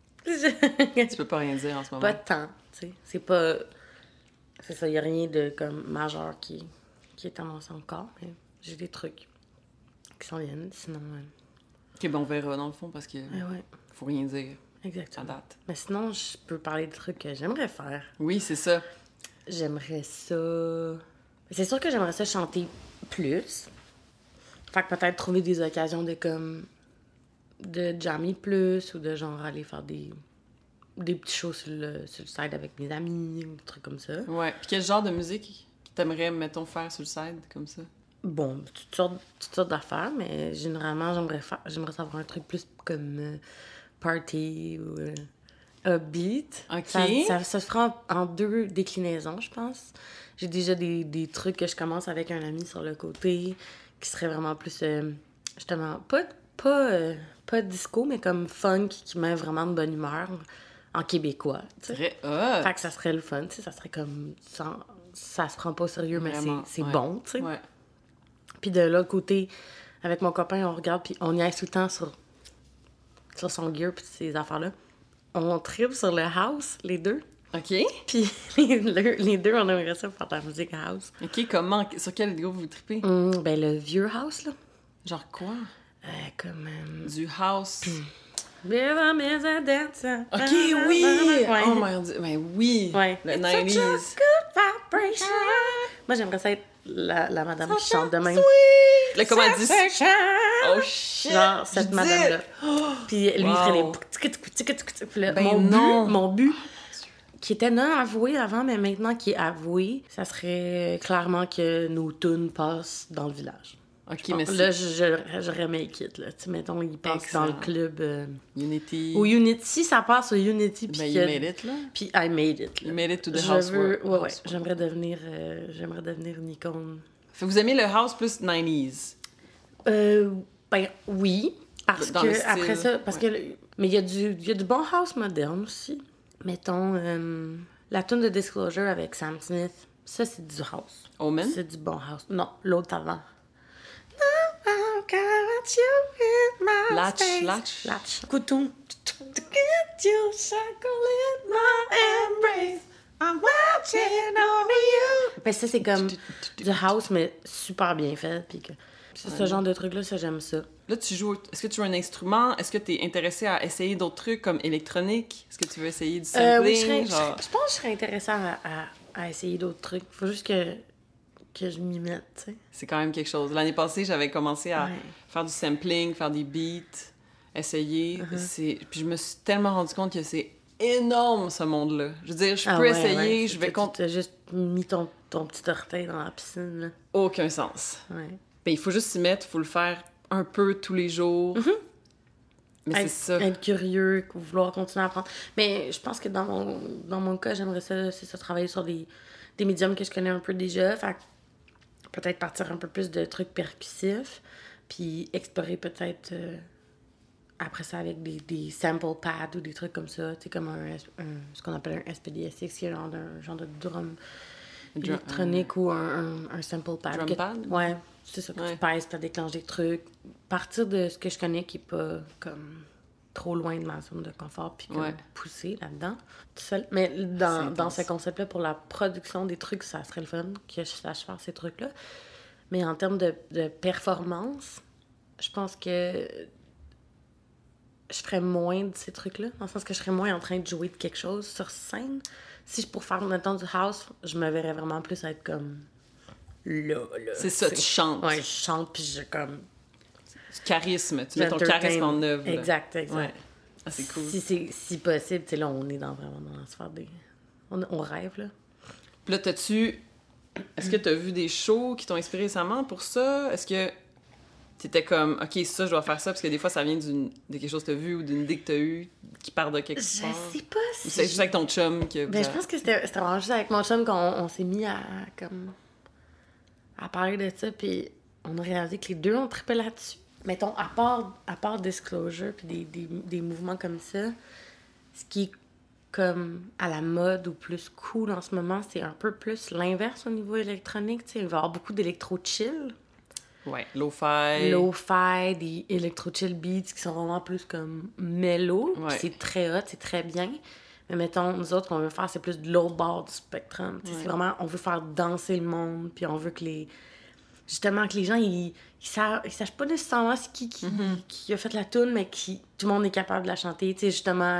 Tu peux pas rien dire en ce moment. Pas de temps, tu sais. C'est pas... C'est ça, il n'y a rien de comme majeur qui est avancé encore, mais j'ai des trucs qui s'en viennent, sinon... OK, ben on verra dans le fond parce que ouais, faut rien dire à exactement. date. Mais sinon, je peux parler de trucs que j'aimerais faire. Oui, c'est ça. J'aimerais ça... C'est sûr que j'aimerais ça chanter plus. Fait que peut-être trouver des occasions de comme... de jammer plus ou de genre aller faire des petits shows sur le side avec mes amis ou des trucs comme ça. Ouais. Puis quel genre de musique t'aimerais, mettons, faire sur le side, comme ça? Bon, toutes sortes d'affaires, mais généralement, j'aimerais savoir un truc plus comme party ou upbeat. OK. Ça se fera en 2 déclinaisons, je pense. J'ai déjà des trucs que je commence avec un ami sur le côté, qui serait vraiment plus, justement, pas disco, mais comme funk, qui met vraiment de bonne humeur, en québécois, tu sais. Très hot. Fait que ça serait le fun, tu sais, ça serait comme... Ça se prend pas au sérieux, mais Vraiment, c'est ouais. bon, tu sais. Ouais. Puis de l'autre côté, avec mon copain, on regarde, puis on y aille tout le temps sur son gear, puis ces affaires-là. On tripe sur le house, les deux. OK. Puis les deux, on aimerait ça faire de la musique house. OK, comment? Sur quel groupe vous tripez? Ben, le vieux house, là. Genre quoi? Comme... Du house. Rhythm is a dancer. OK, oui! Ouais. Oh mon Dieu, ben oui! Ouais. Le It's such a 90s. good vibration. Moi, j'aimerais ça être la madame qui chante de même. Le comment elle dit? Sensation. Oh shit! Genre, cette Judith! madame-là. Puis lui, il ferait les... Wow. Puis là, Ben mon non. but, qui était non avoué avant, mais maintenant qui est avoué, ça serait clairement que nos tunes passent dans le village. OK, Bon, mais là, c'est j'aurais make it, là. Tu sais, mettons, ils passent dans le Excellent. club... Unity. Au Unity, si ça passe au Unity, puis Ben, qu'il y you a- made it, là. Puis I made it, là. You made it to the Je house veux... world. Ouais, j'aimerais devenir une icône. Fait que vous aimez le house plus 90s. Ben, oui. Parce Dans le que, style, après ça... Parce ouais. que... Mais il y a du bon house moderne aussi. Mettons, la tune de Disclosure avec Sam Smith. Ça, c'est du house. Omen? C'est du bon house. Non, l'autre avant. Now I got you in my Latch, space. latch. Couton. To get you shackled in my embrace. I'm watching over you. Ben ça, c'est comme du house, mais super bien fait. Puis que... C'est ce genre de truc-là, ça, j'aime ça. Là, tu joues... Est-ce que tu joues un instrument? Est-ce que tu es intéressé à essayer d'autres trucs comme électronique? Est-ce que tu veux essayer du sampling? Oui, genre... je pense que je serais intéressée à essayer d'autres trucs. Faut juste que je m'y mette, tu sais. C'est quand même quelque chose. L'année passée, j'avais commencé à Ouais. faire du sampling, faire des beats, essayer. Puis je me suis tellement rendu compte que c'est énorme, ce monde-là. Je veux dire, je peux essayer, je vais compte... Tu as juste mis ton petit orteil dans la piscine, là. Aucun sens. Ouais. Ben, il faut juste s'y mettre, il faut le faire un peu tous les jours. Mais c'est ça. Être curieux, vouloir continuer à apprendre. Mais je pense que dans mon cas, j'aimerais ça, c'est ça, travailler sur des médiums que je connais un peu déjà. Fait que peut-être partir un peu plus de trucs percussifs, puis explorer peut-être après ça avec des sample pads ou des trucs comme ça. Tu sais, comme ce qu'on appelle un SPDSX, qui est un genre de drum électronique ou un sample pad. Drum pad? Ouais, c'est ça, que Ouais. tu pèses, ça déclenche des trucs. Partir de ce que je connais qui est pas comme trop loin de ma zone de confort puis comme Ouais. pousser là-dedans. Tout seul. Mais dans ce concept-là, pour la production des trucs, ça serait le fun que je sache faire ces trucs-là. Mais en termes de performance, je pense que je ferais moins de ces trucs-là. Dans le sens que je serais moins en train de jouer de quelque chose sur scène. Si je pour faire maintenant du house, je me verrais vraiment plus être comme là. C'est ça, tu chantes. Ouais, je chante puis je comme... Du charisme. Tu mets ton charisme en œuvre. là. Exact. Ouais. Ah, c'est cool. Si possible, tu sais, là, on est vraiment dans la sphère des... On rêve, là. Puis là, est-ce que t'as vu des shows qui t'ont inspiré récemment pour ça? Est-ce que t'étais comme, OK, ça, je dois faire ça, parce que des fois, ça vient de quelque chose que t'as vu ou d'une idée que t'as eue qui part de quelque Je part? sais pas si... Ou c'est juste avec ton chum que... Ben, je pense que c'était vraiment juste avec mon chum qu'on s'est mis à parler de ça, puis on a réalisé que les deux, on trippait là-dessus. Mettons, à part Disclosure, puis des mouvements comme ça, ce qui est comme à la mode ou plus cool en ce moment, c'est un peu plus l'inverse au niveau électronique. Tu sais, il va y avoir beaucoup d'électro-chill. Ouais, lo-fi. Lo-fi, des électro-chill beats qui sont vraiment plus comme mellow. Ouais. C'est très hot, c'est très bien. Mais mettons, nous autres, ce qu'on veut faire, c'est plus de l'autre bord du spectrum. Tu sais, c'est vraiment, on veut faire danser le monde, puis on veut que justement, que les gens, ils sachent pas nécessairement c'est qui a fait la tune, mais tout le monde est capable de la chanter. Tu sais, justement...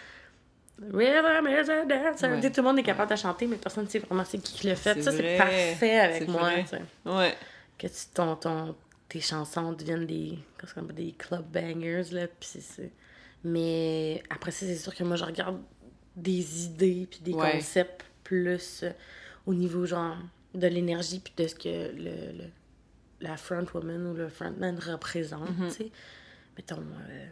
Rhythm is a dancer. Ouais. Tu sais, tout le monde est capable de la chanter, mais personne ne sait vraiment c'est qui l'a fait. C'est Ça, vrai. c'est parfait avec C'est moi. vrai. Tu sais. Ouais. Que tes chansons deviennent des club bangers, là, pis c'est... Mais après ça, c'est sûr que moi, je regarde des idées puis des Ouais. concepts plus au niveau, genre, de l'énergie puis de ce que la frontwoman ou le frontman représente, tu sais. Mettons,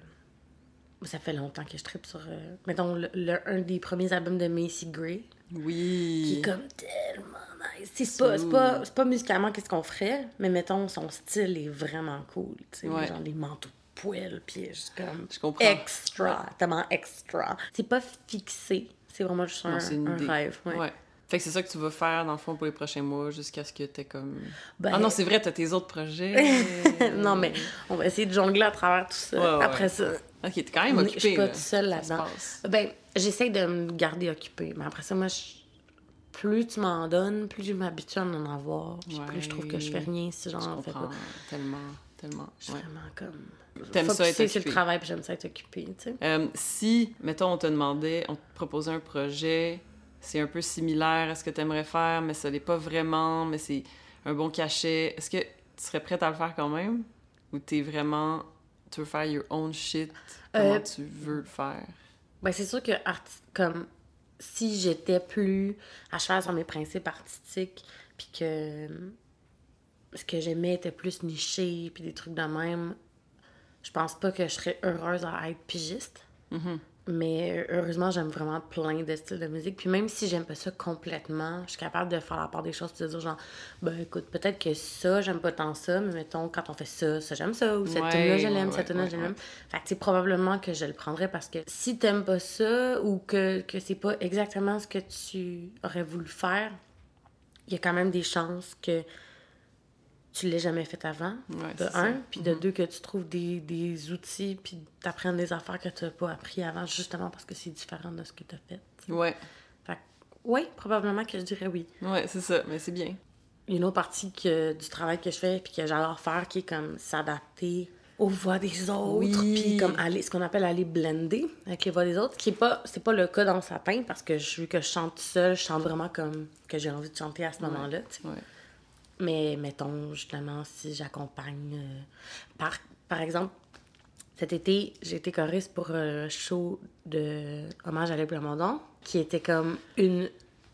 ça fait longtemps que je trippe sur... mettons, un des premiers albums de Macy Gray, Oui. qui est comme tellement nice. C'est pas musicalement qu'est-ce qu'on ferait, mais mettons, son style est vraiment cool. Tu sais, Ouais. genre les manteaux de poêle, puis juste comme Je comprends. extra, tellement extra. C'est pas fixé, c'est vraiment juste Non, c'est une un idée. rêve. Ouais. Ouais. Fait que c'est ça que tu vas faire, dans le fond, pour les prochains mois, jusqu'à ce que t'aies comme... Ben- Ah non, c'est vrai, t'as tes autres projets. Non, mais on va essayer de jongler à travers tout ça. Ouais, ouais. Après ça, OK, t'es quand même je occupée, suis pas là. toute seule Ça se là-dedans. passe. Ben, j'essaie de me garder occupée, mais après ça, moi, plus tu m'en donnes, plus je m'habitue à en avoir, puis plus je trouve que je fais rien si Je j'en fais comprends pas. tellement. Je suis Ouais. vraiment comme... T'aimes ça être focusée sur occupée. le travail, puis j'aime ça être occupée, tu sais. Si, mettons, on te proposait un projet, c'est un peu similaire à ce que t'aimerais faire, mais ça l'est pas vraiment, mais c'est un bon cachet, est-ce que tu serais prête à le faire quand même? Ou tu veux faire your own shit, comment tu veux le faire? Ben, c'est sûr que comme si j'étais plus à cheval sur mes principes artistiques, puis que ce que j'aimais était plus niché, puis des trucs de même, je pense pas que je serais heureuse à être pigiste. Mais heureusement, j'aime vraiment plein de styles de musique. Puis même si j'aime pas ça complètement, je suis capable de faire la part des choses, de dire genre, ben écoute, peut-être que ça, j'aime pas tant ça, mais mettons, quand on fait ça, j'aime ça, ou cette Ouais, tune-là, je l'aime, ouais, cette tune-là, ouais, je ouais. l'aime. Fait que c'est probablement que je le prendrais parce que si t'aimes pas ça, ou que c'est pas exactement ce que tu aurais voulu faire, il y a quand même des chances que tu l'aies jamais fait avant, Ouais, de c'est un, ça. puis de deux, que tu trouves des outils, puis t'apprennes des affaires que tu n'as pas appris avant, justement parce que c'est différent de ce que tu as fait. T'sais. Ouais, Fait que, oui, probablement que je dirais oui. ouais, c'est ça, mais c'est bien. Il y a une autre partie du travail que je fais, puis que j'adore faire, qui est comme s'adapter aux voix des autres, Oui. puis comme ce qu'on appelle aller blender avec les voix des autres, qui est pas, c'est pas le cas dans Sapin, parce que vu que je chante seule, je chante vraiment comme que j'ai envie de chanter à ce moment-là, t'sais. Ouais. Mais mettons, justement, si j'accompagne... par exemple, cet été, j'ai été choriste pour un show de hommage à Léa Plamondon, qui était comme une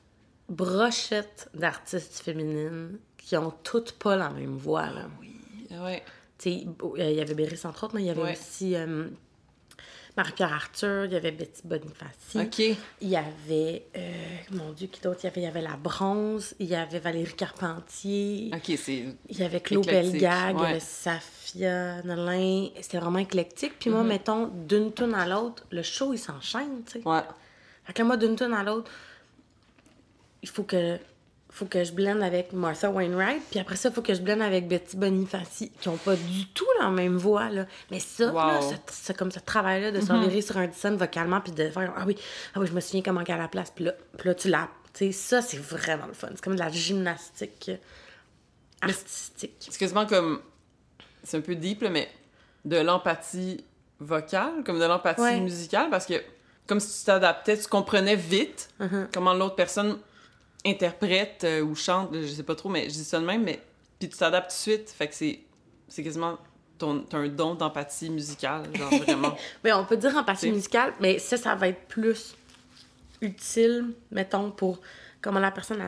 brochette d'artistes féminines qui ont toutes pas la même voix, là. Ouais. Tu sais, il y avait Béris, entre autres, mais il y avait Ouais. aussi Marie-Pierre Arthur, il y avait Betty Bonifaci. OK. Il y avait, mon Dieu, qui d'autre? Il y avait La Bronze, il y avait Valérie Carpentier, OK, c'est... il y avait Claude éclectique, Pelgag, il y ouais. avait Safia Nolin. C'était vraiment éclectique. Puis moi, mettons, d'une tune à l'autre, le show, il s'enchaîne, tu sais. Ouais. Fait que moi, d'une tune à l'autre, il faut que faut que je blende avec Martha Wainwright, puis après ça, faut que je blende avec Betty Bonifaci, qui ont pas du tout la même voix, là. Mais ça, là, c'est comme ce travail-là de s'envirer sur un dissonne vocalement, puis de faire « Ah oui, je me souviens comment qu'à la place », puis là, tu l'as. Tu sais, ça, c'est vraiment le fun. C'est comme de la gymnastique artistique. C'est quasiment comme... C'est un peu deep, là, mais de l'empathie vocale, comme de l'empathie musicale, parce que comme si tu t'adaptais, tu comprenais vite comment l'autre personne interprète ou chante, je sais pas trop, mais je dis ça de même, mais puis tu t'adaptes tout de suite, fait que c'est quasiment t'as un don d'empathie musicale, genre vraiment. Mais on peut dire empathie musicale, mais ça va être plus utile, mettons, pour comment la personne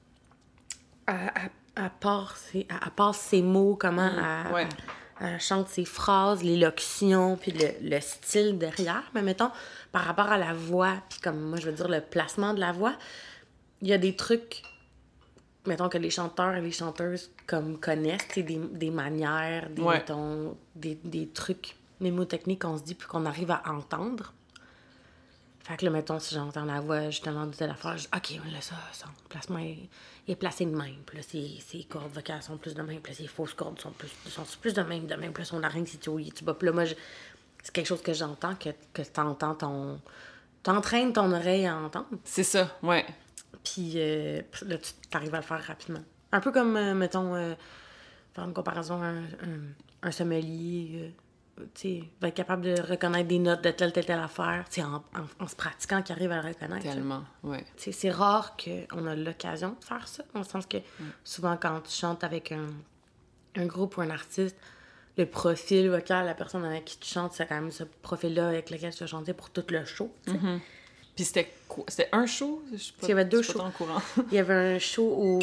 passe ses mots, comment elle chante ses phrases, l'élocution, puis le style derrière. Mais mettons, par rapport à la voix, puis comme moi, je veux dire, le placement de la voix, il y a des trucs, mettons, que les chanteurs et les chanteuses comme connaissent, des manières, mettons, des trucs mémotechniques qu'on se dit, puis qu'on arrive à entendre. Fait que là, mettons, si j'entends la voix justement de la phrase, OK, là, ça, son placement est placé de même. Puis là, ses cordes vocales sont plus de même. Puis là, ses fausses cordes sont plus de même. Puis là, son larynx, c'est tout, il est bas. Puis là, moi, c'est quelque chose que j'entends, que t'entends t'entraînes ton oreille à entendre. C'est ça, ouais. Puis là, tu t'arrives à le faire rapidement. Un peu comme, mettons, faire une comparaison à un sommelier... tu sais, va être capable de reconnaître des notes de telle affaire, tu sais, en se pratiquant qu'il arrive à le reconnaître. Tellement, ouais. Tu sais, c'est rare qu'on a l'occasion de faire ça, dans le sens que souvent, quand tu chantes avec un groupe ou un artiste, le profil vocal, la personne avec qui tu chantes, c'est quand même ce profil-là avec lequel tu vas chanter pour tout le show, tu sais. Puis c'était quoi? C'était un show? Il y avait 2 shows. Courant. Il y avait un show au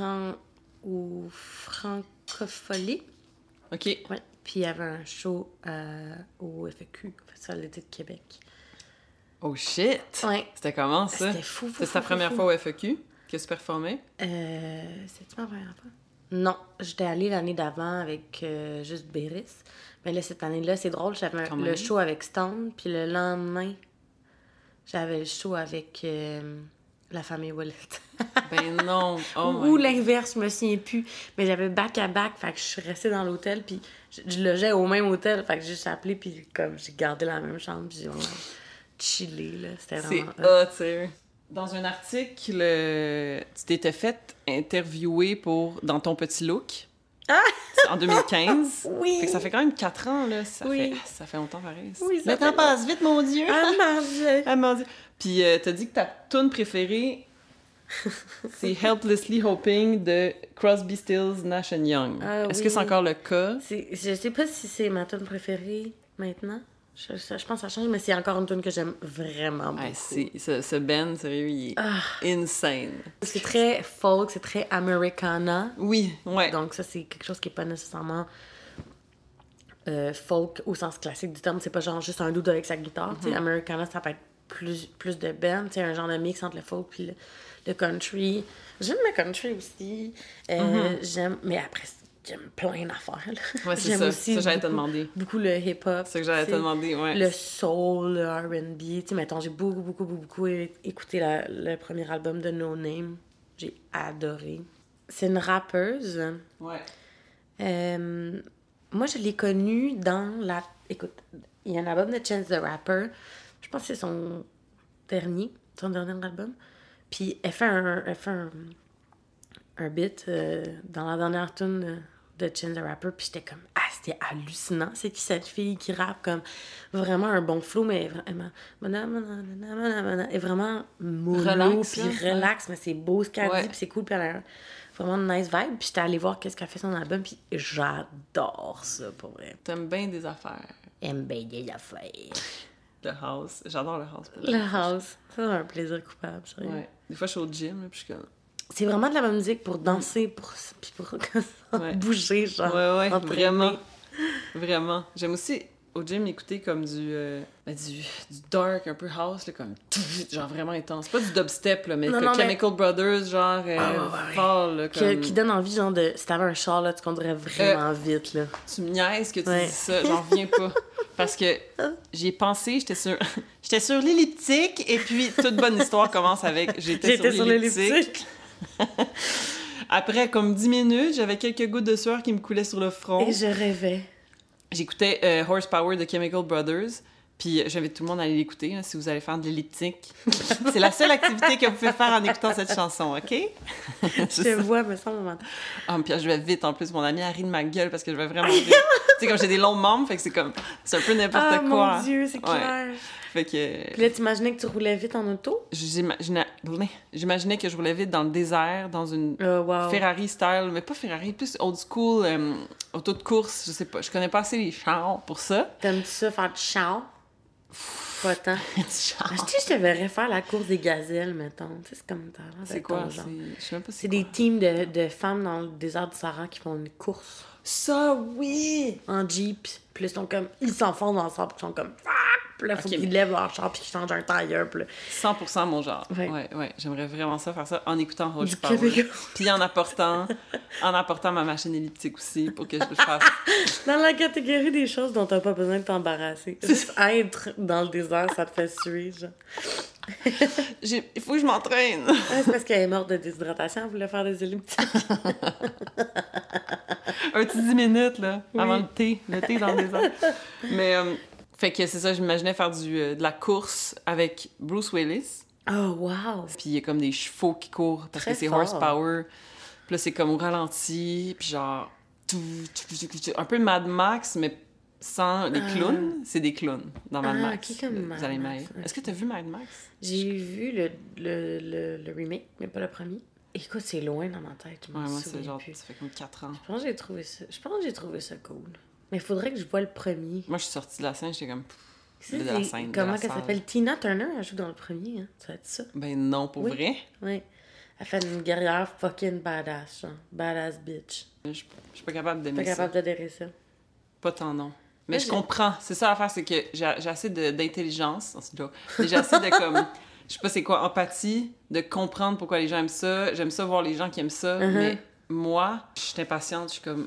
Francophonie. OK. Ouais. Puis il y avait un show au FEQ, Festival d'été de Québec. Oh shit! Ouais. C'était comment, ça? C'était fou. C'était ta première fois au FEQ que tu performais? C'était ma première fois? Non, j'étais allée l'année d'avant avec juste Béris. Mais là, cette année-là, c'est drôle, j'avais le show avec Stone, puis le lendemain, j'avais le show avec la famille Wallet. Ben non! Oh Ou l'inverse, je me souviens plus. Mais j'avais back-à-back, fait que je suis restée dans l'hôtel, puis je logeais au même hôtel, fait que j'ai juste appelé, puis comme j'ai gardé la même chambre, puis j'ai vraiment chillé, là. C'était vraiment... C'est hot, sérieux. Dans un article, tu t'étais fait interviewer dans ton petit look. En 2015. Oui! Fait que ça fait quand même 4 ans, là. Ça fait longtemps pareil. Oui, le temps passe vite, mon Dieu! Ah, mon Dieu! Ah, mon Dieu! Puis t'as dit que ta tune préférée, c'est Helplessly Hoping de Crosby, Stills, Nash Young. Est-ce que c'est encore le cas? Je sais pas si c'est ma tune préférée maintenant. Je pense que ça change, mais c'est encore une tune que j'aime vraiment beaucoup. Ce band, sérieux, il est insane. C'est très folk, c'est très Americana. Oui, ouais. Donc ça, c'est quelque chose qui est pas nécessairement folk au sens classique du terme. C'est pas genre juste un dude avec sa guitare. Tu sais, Americana, ça peut être plus de band. Tu sais, un genre de mix entre le folk puis le country. J'aime le country aussi. J'aime... Mais après... J'aime plein d'affaires, là. Ouais, c'est j'aime ça. aussi ça, j'allais te demander. Beaucoup le hip-hop. C'est ça que j'allais te demander, ouais. Le soul, le R&B. Tu sais, mettons, j'ai beaucoup écouté le premier album de No Name. J'ai adoré. C'est une rappeuse. Ouais. Moi, je l'ai connue dans la... Écoute, il y a un album de Chance the Rapper. Je pense que c'est son dernier album. Puis elle fait un beat dans la dernière tune de Chance the Rapper, puis j'étais comme c'était hallucinant, c'est qui cette fille qui rappe comme vraiment un bon flow, mais vraiment et vraiment mollo puis relax, mais c'est beau ce qu'elle dit, puis c'est cool, puis elle a vraiment une nice vibe, puis j'étais allée voir qu'est-ce qu'elle fait son album, puis j'adore ça pour vrai. T'aimes bien des affaires. Aime bien des affaires. Le house, j'adore le house. Le house, c'est un plaisir coupable, sérieux. Ouais. Des fois je suis au gym, là, puis je suis comme... C'est vraiment de la bonne musique pour danser, pour bouger, genre. Ouais, vraiment. Vraiment. J'aime aussi, au gym, écouter comme du dark, un peu house, là, comme genre vraiment intense. Pas du dubstep, là, mais Chemical Brothers, genre fort, là, comme... Qui donne envie, genre, de... Si t'avais un char, là, tu conduirais vraiment vite, là. Tu me niaises que tu dis ça, j'en reviens pas. Parce que j'y ai pensé, j'étais sur l'elliptique, et puis toute bonne histoire commence avec j'étais sur l'elliptique. Après, comme 10 minutes, j'avais quelques gouttes de sueur qui me coulaient sur le front. Et je rêvais. J'écoutais Horsepower de Chemical Brothers. Puis j'invite tout le monde à aller l'écouter, là, si vous allez faire de l'elliptique. C'est la seule activité que vous pouvez faire en écoutant cette chanson, OK? Je te vois, me semble, moment. Ah, puis je vais vite, en plus. Mon ami, elle rit de ma gueule parce que je vais vraiment vite. Tu sais, comme j'ai des longs membres, fait que c'est un peu n'importe Ah, quoi. mon Dieu, c'est Ouais. clair. Fait que... Puis là, t'imaginais que tu roulais vite en auto? J'imaginais que je roulais vite dans le désert, dans une Wow. Ferrari style, mais pas Ferrari, plus old school, auto de course, je sais pas. Je connais pas assez les chars pour ça. T'aimes-tu ça, faire du char? Pas tant. Du char. Je sais, je te verrais faire la course des gazelles, mettons. Tu sais, c'est comme t'as l'air C'est d'être quoi? ton genre. Je sais même pas C'est des teams de femmes dans le désert du Sahara qui font une course Ça, oui! en Jeep. Puis là, ils s'enfoncent dans le sable, puis ils sont comme... Puis là, faut Ok, qu'ils lèvent leur char, puis qu'ils changent un tailleur, puis là... 100% mon genre. Ouais. Ouais. J'aimerais vraiment ça, faire ça en écoutant Du Horsepower. Québec. Puis en apportant ma machine elliptique aussi pour que je le fasse. Dans la catégorie des choses dont t'as pas besoin de t'embarrasser. Juste être dans le désert, ça te fait suer, genre. Il faut que je m'entraîne. Ah, c'est parce qu'elle est morte de déshydratation, elle voulait faire des elliptiques. Un petit 10 minutes, là, Oui. avant le thé dans le désert. Mais, fait que c'est ça, j'imaginais faire de la course avec Bruce Willis. Oh, wow! Puis il y a comme des chevaux qui courent parce Très que c'est fort. horsepower. Puis là, c'est comme au ralenti, puis genre... Un peu Mad Max, mais sans les clowns. C'est des clowns dans Mad Ah, Max. ok, comme Mad Vous allez Max, m'aider. ok. Est-ce que t'as vu Mad Max? J'ai vu le remake, mais pas le premier. Écoute, c'est loin dans ma tête, je m'en Ouais, moi, souviens c'est genre... plus. Ça fait comme 4 ans. Je pense que j'ai trouvé ça cool. Mais il faudrait que je voie le premier. Moi, je suis sortie de la scène, j'étais comme... C'est de la scène, de comment la qu'elle salle. s'appelle? Tina Turner, elle joue dans le premier, hein? Ça va être ça? Ben non, pour Oui. vrai. Oui. Elle fait une guerrière fucking badass, genre. Badass bitch. Je suis pas capable d'aimer Pas ça. capable d'adhérer ça. Pas tant, non. Mais Moi, je j'ai- comprends. C'est ça l'affaire, c'est que j'ai assez d'intelligence. Non, c'est une joke. Mais j'ai assez de, comme... Je sais pas c'est quoi, empathie, de comprendre pourquoi les gens aiment ça. J'aime ça voir les gens qui aiment ça. Uh-huh. Mais moi, je suis impatiente. Je suis comme...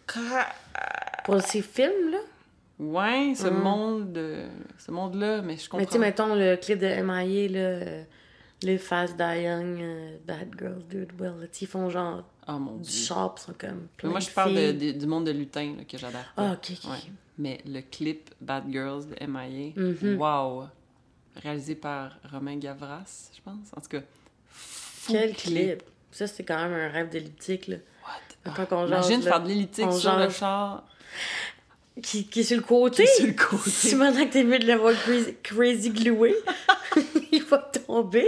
Pour ces films-là? Ouais, ce monde-là, mais je comprends. Mais tu sais, mettons le clip de M.I.A., là, les Fast Die Young, Bad Girls Do It Well, là, ils font genre Oh mon du Dieu. char, pis ils sont comme Mais plein moi, de je parle filles. du monde de lutin là, que j'adore. Ah, ok. Ouais. Mais le clip Bad Girls de M.I.A., Mhm. wow! Réalisé par Romain Gavras, je pense. En tout cas, fou Quel clip! Ça, c'est quand même un rêve d'elliptique, là. What? Attends qu'on Imagine jase, là. faire de l'elliptique On sur le jase. char. Qui est sur le côté! Qui est sur le côté. Si maintenant que t'es mieux de l'avoir crazy glué, il va tomber!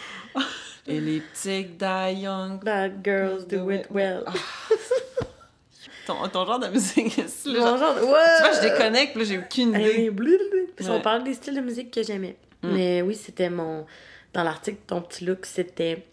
Elliptique, Die Young. Bad girls do it well. Ton genre de musique, c'est le Mon genre... genre, Tu vois, ouais! je déconnecte, là, j'ai aucune Hey, idée. blablabla. Parce qu'on Ouais. parle des styles de musique que j'aimais. Mais oui, c'était mon... Dans l'article Ton petit look, c'était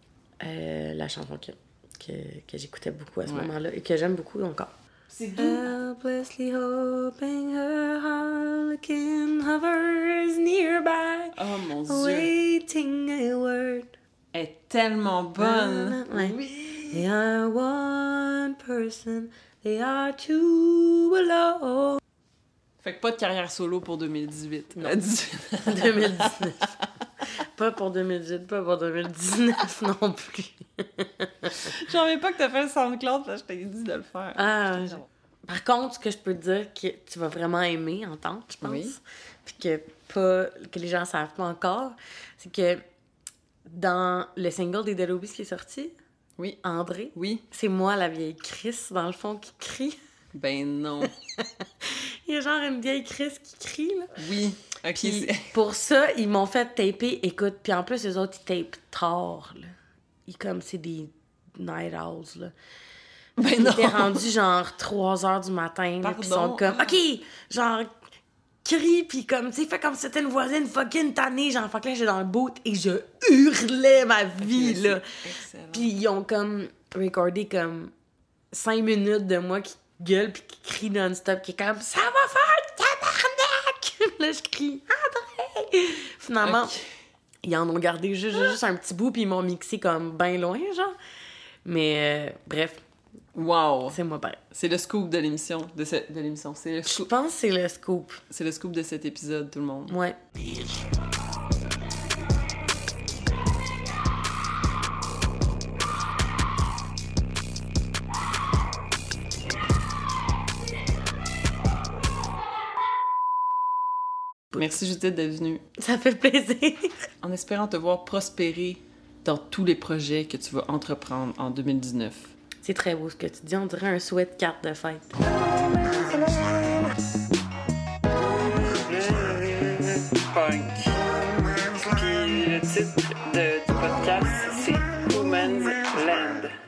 la chanson que j'écoutais beaucoup à ce Ouais. moment-là et que j'aime beaucoup encore. C'est Helplessly hoping her harlequin hovers nearby, Oh mon Dieu. waiting a word. Elle est tellement bonne. Ouais. Oui. They are one person, they are two alone. Fait que pas de carrière solo pour 2018. Non. À 18. 2019. Pas pour 2018, pas pour 2019 non plus. J'en reviens pas que t'as fait le SoundCloud parce que je t'ai dit de le faire. Ah, par contre, ce que je peux te dire que tu vas vraiment aimer entendre, je pense, Oui. puis que les gens savent pas encore, c'est que dans le single des Dead Obies qui est sorti, Oui. André, Oui. c'est moi la vieille Chris, dans le fond, qui crie. Ben non. Il y a genre une vieille Chris qui crie, là. Oui. Ok. Puis pour ça, ils m'ont fait taper, écoute, puis en plus, les autres, ils tapent tard, là. C'est des night owls, là. Ben Ils non. étaient rendus genre 3h du matin, là, pis ils sont Pardon. comme, OK, genre, crie, pis comme, tu sais, fait comme si c'était une voisine fucking tannée, genre, fait que là, j'étais dans le boot et je hurlais ma vie, Mais là. c'est excellent. Puis ils ont comme recordé comme 5 minutes de moi qui gueule pis qui crie non-stop, qui est comme, ça va faire tabarnak! Là, je crie, André! Finalement, Ok. ils en ont gardé juste un petit bout, puis ils m'ont mixé comme ben loin, genre. Mais bref, Wow. c'est moi pareil. C'est le scoop de l'émission. De l'émission. Je pense que c'est le scoop. C'est le scoop de cet épisode, tout le monde. Ouais. Merci Judith d'être venue. Ça fait plaisir. En espérant te voir prospérer dans tous les projets que tu vas entreprendre en 2019. C'est très beau ce que tu dis. On dirait un souhait de carte de fête. Punk. Puis le titre du podcast, c'est Woman's Land.